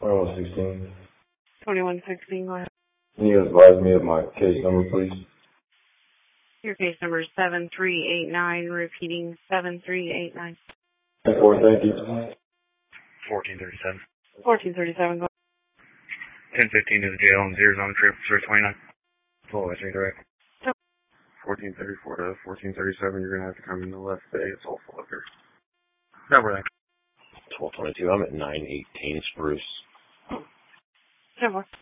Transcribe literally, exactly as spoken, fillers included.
twenty-one sixteen. twenty-one sixteen, go ahead. Can you advise me of my case number, please? Your case number is seven three eight nine, repeating seven three eight nine. ten four, thank you. fourteen thirty-seven. fourteen thirty-seven, go ahead. ten fifteen to the jail and zeros on the trip, sir twenty-nine. Full West direct. Yep. fourteen thirty-four to fourteen thirty-seven, you're going to have to come in the left bay. It's all full up here. No, we're there. twelve twenty-two, I'm at nine eighteen Spruce. ten four.